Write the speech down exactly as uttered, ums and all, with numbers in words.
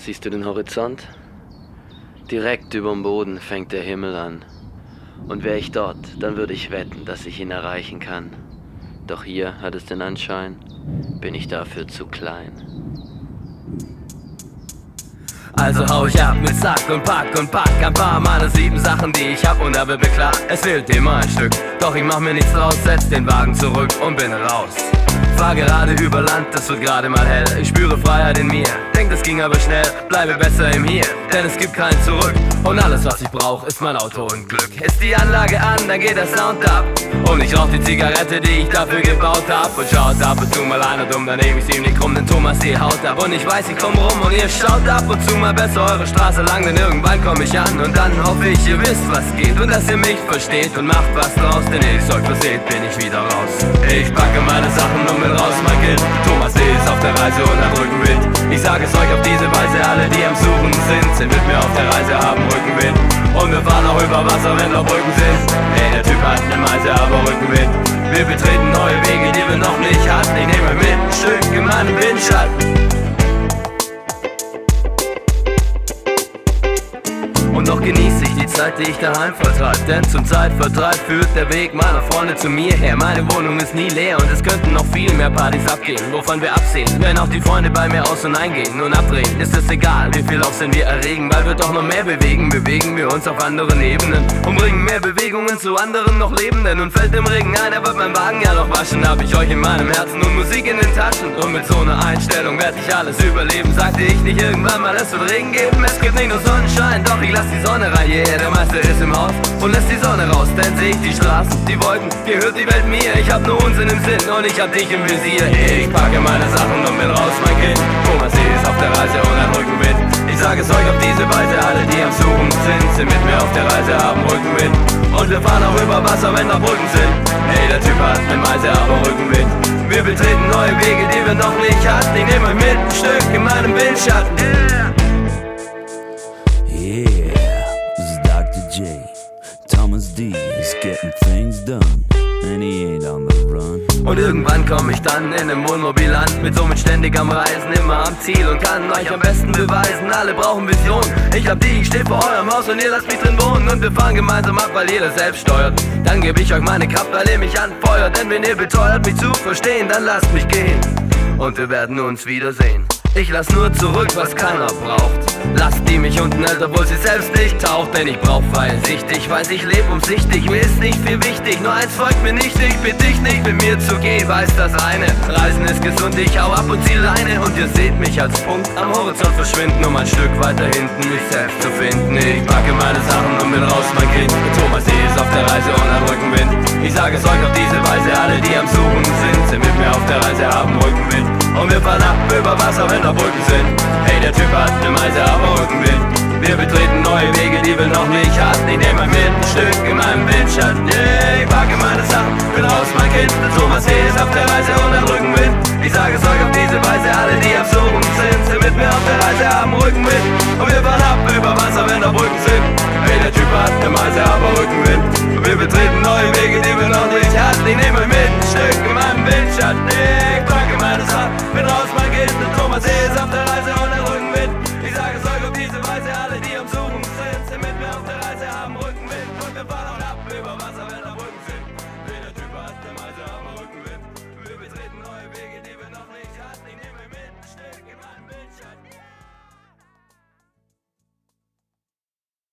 Siehst du den Horizont? Direkt überm Boden fängt der Himmel an. Und wär ich dort, dann würde ich wetten, dass ich ihn erreichen kann. Doch hier hat es den Anschein, bin ich dafür zu klein. Also hau ich ab mit Sack und Pack und pack ein paar meiner sieben Sachen, die ich hab, und da wird mir klar, es fehlt immer ein Stück. Doch ich mach mir nichts draus, setz den Wagen zurück und bin raus. Fahr gerade über Land, das wird gerade mal hell. Ich spüre Freiheit in mir, denk das ging aber schnell. Bleibe besser im Hier, denn es gibt kein Zurück. Und alles was ich brauch ist mein Auto und Glück. Ist die Anlage an, dann geht der Sound ab. Und ich rauch die Zigarette, die ich dafür gebaut hab. Und schaut ab und zu mal einer dumm, dann nehm ich's ihm nicht krumm, denn Thomas die haut ab. Und ich weiß, ich komm rum und ihr schaut ab und zu mal besser eure Straße lang, denn irgendwann komm ich an. Und dann hoffe ich, ihr wisst was geht und dass ihr mich versteht und macht was draus, denn ehe ich's euch verseht, bin ich wieder raus. Ich packe meine Sachen und bin raus, mein Kind. Thomas D. ist auf der Reise und hat Rückenwind. Ich sage es euch auf diese Weise, alle die am Suchen sind, sind mit mir auf der Reise, haben Rückenwind. Und wir fahren auch über Wasser, wenn noch Brücken sind. Hey, der Typ hat ne Meise, aber Rückenwind. Wir betreten neue Wege, die wir noch nicht hatten. Ich nehme mit ein Stück in meinem Windschatten. Und noch genieße ich die Zeit, die ich daheim vertreib. Denn zum Zeitvertreib führt der Weg meiner Freunde zu mir her. Meine Wohnung ist nie leer und es könnten noch viel mehr Partys abgehen, wovon wir absehen, wenn auch die Freunde bei mir aus und eingehen und abdrehen. Ist es egal, wie viel Aufsehen wir erregen, weil wir doch noch mehr bewegen. Bewegen wir uns auf anderen Ebenen und bringen mehr Bewegungen zu anderen noch Lebenden. Und fällt im Regen ein, er wird mein Wagen ja noch waschen. Hab ich euch in meinem Herzen und Musik in den Taschen. Und mit so einer Einstellung werd ich alles überleben. Sagte ich nicht irgendwann mal, es wird Regen geben? Es gibt nicht nur Sonnenschein, doch ich lass die Sonne rein, yeah, der Meister ist im Haus und lässt die Sonne raus, denn seh ich die Straßen, die Wolken, gehört die Welt mir. Ich hab nur Unsinn im Sinn und ich hab dich im Visier. Ich packe meine Sachen und bin raus, mein Kind. Thomas D. ist auf der Reise und hat Rückenwind. Ich sage es euch auf diese Weise, alle die am Suchen sind, sind mit mir auf der Reise, haben Rückenwind. Und wir fahren auch über Wasser, wenn noch Brücken sind. Hey, der Typ hat ne Meise, aber Rückenwind. Wir betreten neue Wege, die wir noch nicht hatten. Ich nehme euch mit ein Stück in meinem Windschatten. Yeah. Yeah, this is Doctor J. Thomas D. is getting things done, and he ain't on the run. Und irgendwann komm ich dann in einem Wohnmobil an, mit somit ständig am Reisen, immer am Ziel und kann euch am besten beweisen, alle brauchen Vision. Ich hab die, ich steh vor eurem Haus und ihr lasst mich drin wohnen und wir fahren gemeinsam ab, weil jeder selbst steuert. Dann geb ich euch meine Kraft, weil ihr mich anfeuert, denn wenn ihr beteuert, mich zu verstehen, dann lasst mich gehen und wir werden uns wiedersehen. Ich lass nur zurück, was keiner braucht. Lasst die mich unten hält, obwohl sie selbst nicht taucht. Denn ich brauch freie Sicht, ich weiß, ich leb umsichtig. Mir ist nicht viel wichtig, nur eins folgt mir nicht. Ich bitte dich nicht, mit mir zu gehen, weiß das eine. Reisen ist gesund, ich hau ab und zieh Leine. Und ihr seht mich als Punkt am Horizont verschwinden, um ein Stück weiter hinten mich selbst zu finden. Ich packe meine Sachen und bin raus, mein Kind. Thomas D. ist auf der Reise und hat Rückenwind. Ich sage es euch auf diese Weise, alle die am Suchen sind, sind mit mir auf der Reise, haben Rückenwind. Und wir fahren ab über Wasser, wenn noch Brücken sind. Hey, der Typ hat ne Meise, aber Rückenwind. Wir betreten neue Wege, die wir noch nicht hatten. Ich nehme euch mit ein Stück in meinem Windschatten. Yeah, ich packe meine Sachen, bin raus, mein Kind. Thomas D. ist auf der Reise und hat Rückenwind. Ich sage es euch auf diese Weise, alle die am Suchen sind, sind mit mir auf der Reise, haben Rückenwind. Und wir fahren ab über Wasser, wenn noch Brücken sind. Hey, der Typ hat ne Meise, aber Rückenwind. Und wir betreten neue Wege, die wir noch nicht hatten. Ich nehme euch mit ein Stück in meinem Windschatten. Yeah, ich packe meine Sachen, bin raus, mein Kind. Thomas D. ist auf der Reise und hat